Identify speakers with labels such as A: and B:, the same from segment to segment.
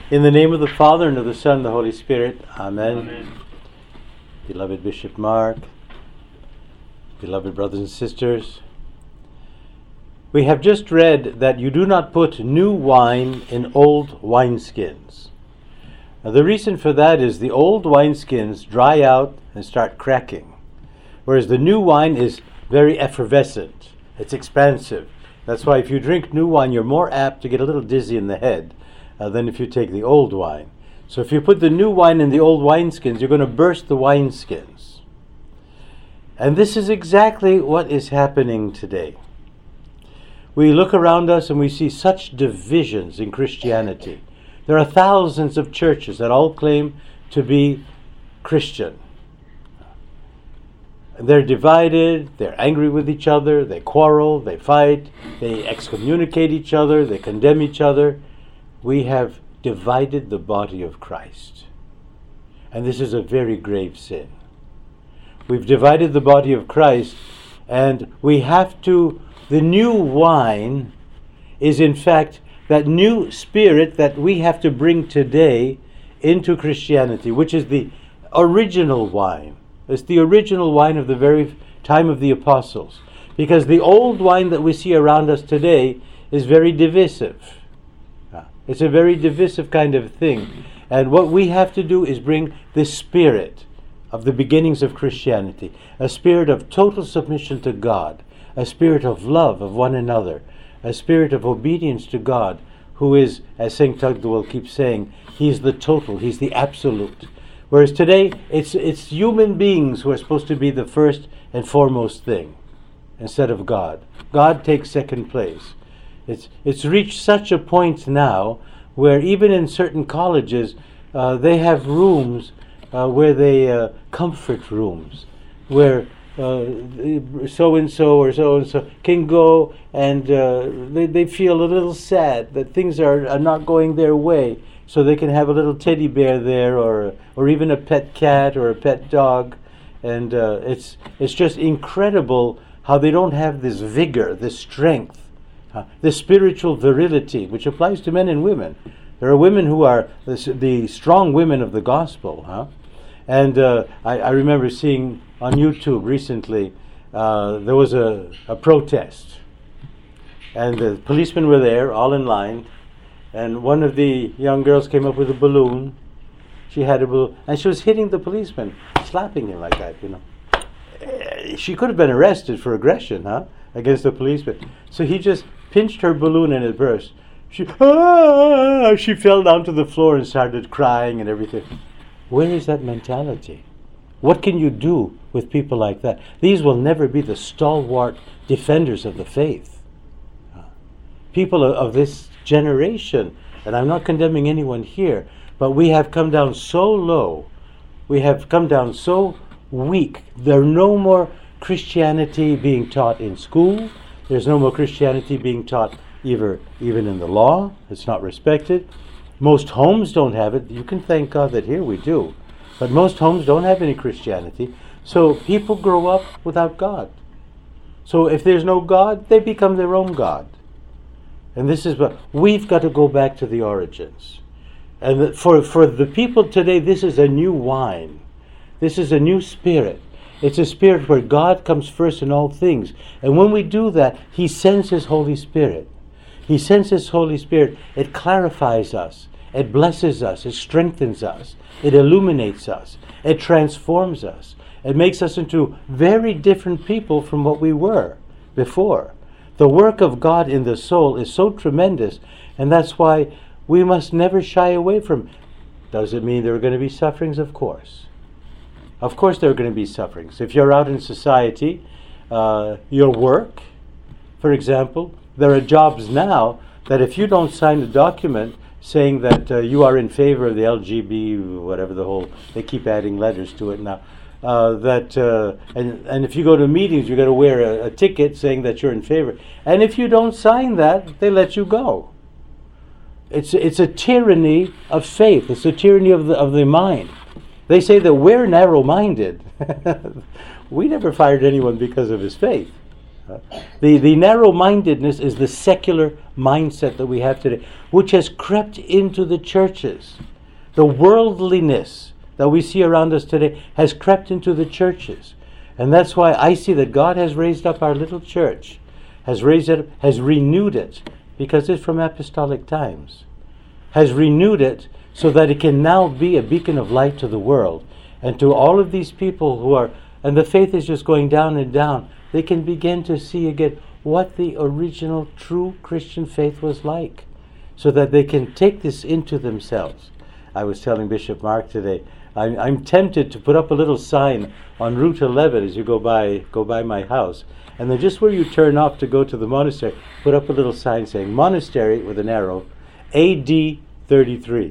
A: In the name of the Father, and of the Son, and the Holy Spirit. Amen.
B: Amen.
A: Beloved Bishop Mark, beloved brothers and sisters, we have just read that you do not put new wine in old wineskins. Now, the reason for that is the old wineskins dry out and start cracking, whereas the new wine is very effervescent. It's expansive. That's why if you drink new wine, you're more apt to get a little dizzy in the head than if you take the old wine. So if you put the new wine in the old wineskins, you're going to burst the wineskins. And this is exactly what is happening today. We look around us and we see such divisions in Christianity. There are thousands of churches that all claim to be Christian. They're divided, they're angry with each other, they quarrel, they fight, they excommunicate each other, they condemn each other. We have divided the body of Christ. And this is a very grave sin. We've divided the body of Christ, and we have to, the new wine is in fact that new spirit that we have to bring today into Christianity, which is the original wine. It's the original wine of the very time of the apostles. Because the old wine that we see around us today is very divisive. It's a very divisive kind of thing. And what we have to do is bring the spirit of the beginnings of Christianity, a spirit of total submission to God, a spirit of love of one another, a spirit of obedience to God, who is, as St. Tugdual keeps saying, He's the total, He's the absolute. Whereas today, it's human beings who are supposed to be the first and foremost thing, instead of God. God takes second place. It's reached such a point now where even in certain colleges, they have rooms where they comfort rooms, where so-and-so or so-and-so can go and they feel a little sad that things are not going their way. So they can have a little teddy bear there, or even a pet cat or a pet dog, and it's just incredible how they don't have this vigor, this strength, this spiritual virility, which applies to men and women. There are women who are the strong women of the gospel, and I remember seeing on YouTube recently there was a protest, and the policemen were there, all in line. And one of the young girls came up with a balloon. She had a balloon, and she was hitting the policeman, slapping him like that, She could have been arrested for aggression, against the policeman. So he just pinched her balloon and it burst. She fell down to the floor and started crying and everything. Where is that mentality? What can you do with people like that? These will never be the stalwart defenders of the faith. People of this generation, and I'm not condemning anyone here, but we have come down so low, we have come down so weak. There's no more Christianity being taught in school. There's no more Christianity being taught even in the law. It's not respected. Most homes don't have it. You can thank God that here we do, but most homes don't have any Christianity. So people grow up without God. So if there's no God, they become their own God. And this is what we've got to go back to the origins. And for the people today, this is a new wine. This is a new spirit. It's a spirit where God comes first in all things. And when we do that, He sends His Holy Spirit. He sends His Holy Spirit. It clarifies us. It blesses us. It strengthens us. It illuminates us. It transforms us. It makes us into very different people from what we were before. The work of God in the soul is so tremendous, and that's why we must never shy away from it. Does it mean there are going to be sufferings? Of course. Of course there are going to be sufferings. If you're out in society, your work, for example, there are jobs now that if you don't sign a document saying that you are in favor of the LGB, whatever they keep adding letters to it now, and if you go to meetings, you've got to wear a ticket saying that you're in favor. And if you don't sign that, they let you go. It's a tyranny of faith. It's a tyranny of the mind. They say that we're narrow-minded. We never fired anyone because of his faith. The narrow-mindedness is the secular mindset that we have today, which has crept into the churches. The worldliness that we see around us today has crept into the churches. And that's why I see that God has raised up our little church, has raised it, has renewed it, because it's from apostolic times, has renewed it so that it can now be a beacon of light to the world. And to all of these people who are, and the faith is just going down and down, they can begin to see again what the original true Christian faith was like, so that they can take this into themselves. I was telling Bishop Mark today, I'm tempted to put up a little sign on Route 11 as you go by my house, and then just where you turn off to go to the monastery, put up a little sign saying monastery with an arrow, AD 33,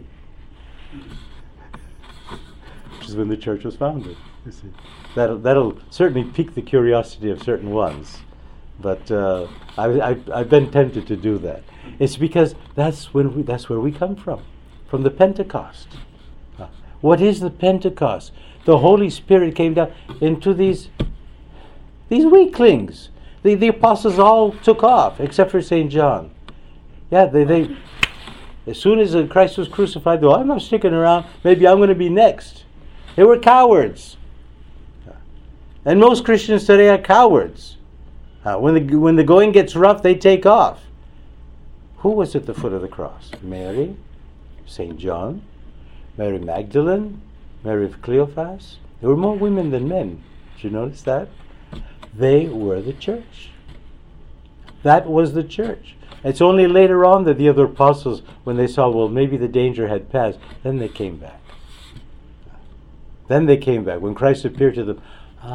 A: which is when the church was founded. You see, that'll certainly pique the curiosity of certain ones, but I've been tempted to do that. It's because that's where we come from the Pentecost. What is the Pentecost? The Holy Spirit came down into these weaklings. The apostles all took off, except for St. John. Yeah, they as soon as Christ was crucified, they, I'm not sticking around. Maybe I'm going to be next. They were cowards. And most Christians today are cowards. When the going gets rough, they take off. Who was at the foot of the cross? Mary, St. John, Mary Magdalene, Mary of Cleophas. There were more women than men. Did you notice that? They were the church. That was the church. It's only later on that the other apostles, when they saw, well, maybe the danger had passed, then they came back. Then they came back. When Christ appeared to them,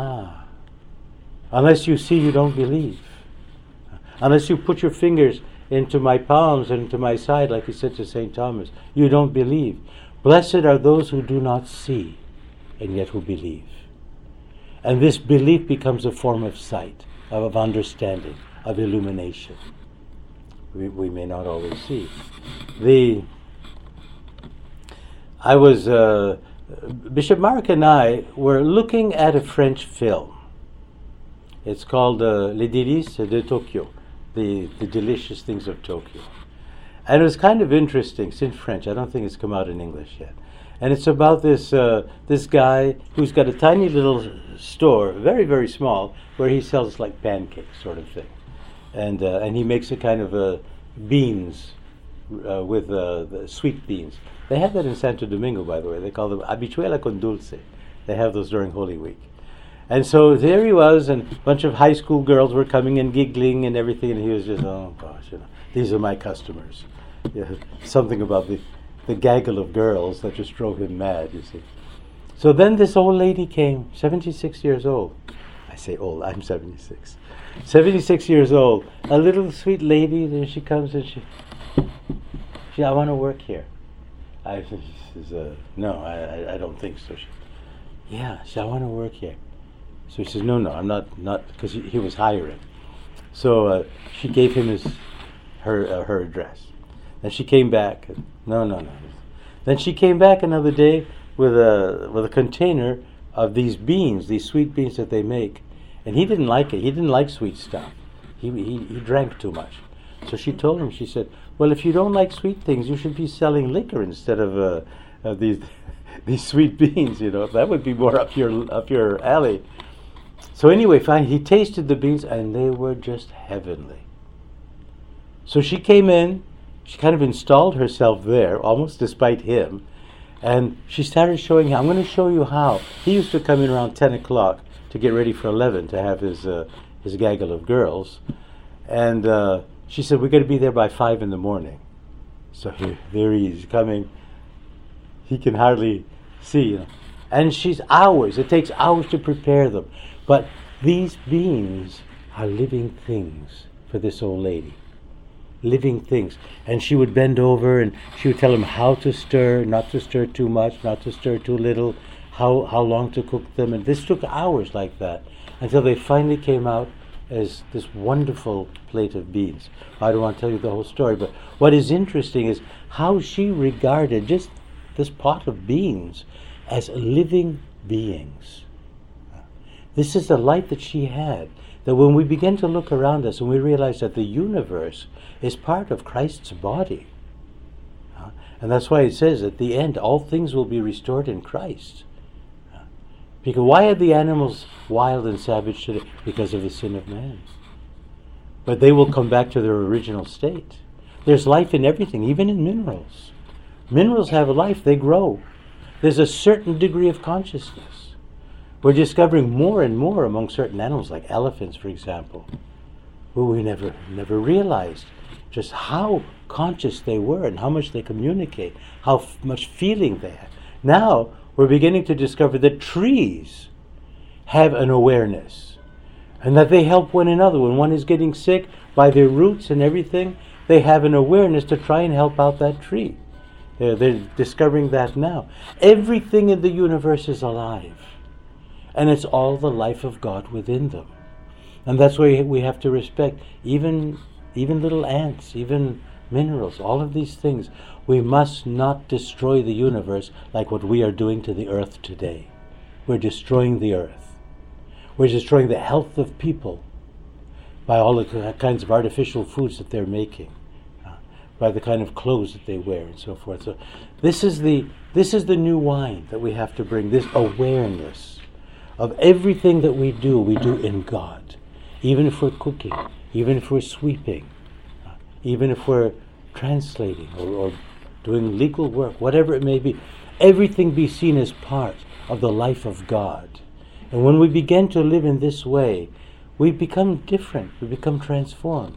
A: unless you see, you don't believe. Unless you put your fingers into my palms and into my side, like he said to St. Thomas, you don't believe. Blessed are those who do not see, and yet who believe. And this belief becomes a form of sight, of understanding, of illumination. We may not always see. Bishop Mark and I were looking at a French film. It's called Les Délices de Tokyo, the delicious things of Tokyo. And it was kind of interesting. It's in French. I don't think it's come out in English yet. And it's about this guy who's got a tiny little store, very, very small, where he sells like pancakes sort of thing. And he makes a kind of beans with the sweet beans. They have that in Santo Domingo, by the way. They call them habichuela con dulce. They have those during Holy Week. And so there he was, and a bunch of high school girls were coming and giggling and everything, and he was just, oh gosh, these are my customers. Yeah, something about the gaggle of girls that just drove him mad, you see. So then this old lady came, 76 years old. I say old, I'm 76. 76 years old, a little sweet lady, then she comes and she I want to work here. I says, no, I don't think so. She said, I want to work here. So he says, no, I'm not, because he was hiring. So she gave him her address. Then she came back. No. Then she came back another day with a container of these beans, these sweet beans that they make, and he didn't like it. He didn't like sweet stuff. He drank too much. So she told him. She said, well, if you don't like sweet things, you should be selling liquor instead of these sweet beans. You know, that would be more up your alley. So anyway, fine. He tasted the beans, and they were just heavenly. So she came in. She kind of installed herself there, almost despite him, and she started showing him. I'm going to show you how. He used to come in around 10 o'clock to get ready for 11 to have his gaggle of girls, and she said, we're going to be there by 5 in the morning. So there he is coming. He can hardly see, and she's hours. It takes hours to prepare them, but these beans are living things for this old lady. Living things. And she would bend over and she would tell him how to stir, not to stir too much, not to stir too little, how long to cook them. And this took hours like that until they finally came out as this wonderful plate of beans. I don't want to tell you the whole story, but what is interesting is how she regarded just this pot of beans as living beings. This is the light that she had. that when we begin to look around us and we realize that the universe is part of Christ's body, and that's why it says at the end, all things will be restored in Christ. Because why are the animals wild and savage today? Because of the sin of man. But they will come back to their original state. There's life in everything, even in minerals. Minerals have a life, they grow. There's a certain degree of consciousness. We're discovering more and more among certain animals, like elephants, for example, who we never realized just how conscious they were and how much they communicate, how much feeling they have. Now, we're beginning to discover that trees have an awareness and that they help one another. When one is getting sick, by their roots and everything, they have an awareness to try and help out that tree. They're discovering that now. Everything in the universe is alive, and it's all the life of God within them. And that's why we have to respect even little ants, even minerals, all of these things. We must not destroy the universe like what we are doing to the earth today. We're destroying the earth. We're destroying the health of people by all the kinds of artificial foods that they're making, by the kind of clothes that they wear and so forth. So this is the new wine that we have to bring, this awareness of everything that we do in God. Even if we're cooking, even if we're sweeping, even if we're translating or doing legal work, whatever it may be, everything be seen as part of the life of God. And when we begin to live in this way, we become different, we become transformed.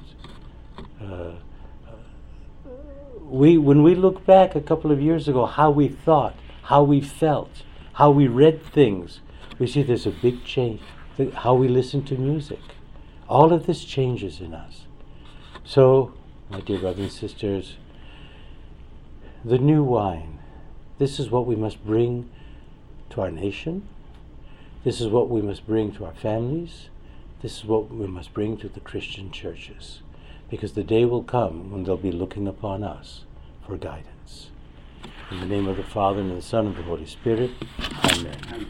A: When we look back a couple of years ago, how we thought, how we felt, how we read things, we see there's a big change. How we listen to music. All of this changes in us. So, my dear brothers and sisters, the new wine, this is what we must bring to our nation. This is what we must bring to our families. This is what we must bring to the Christian churches. Because the day will come when they'll be looking upon us for guidance. In the name of the Father, and of the Son, and of the Holy Spirit. Amen.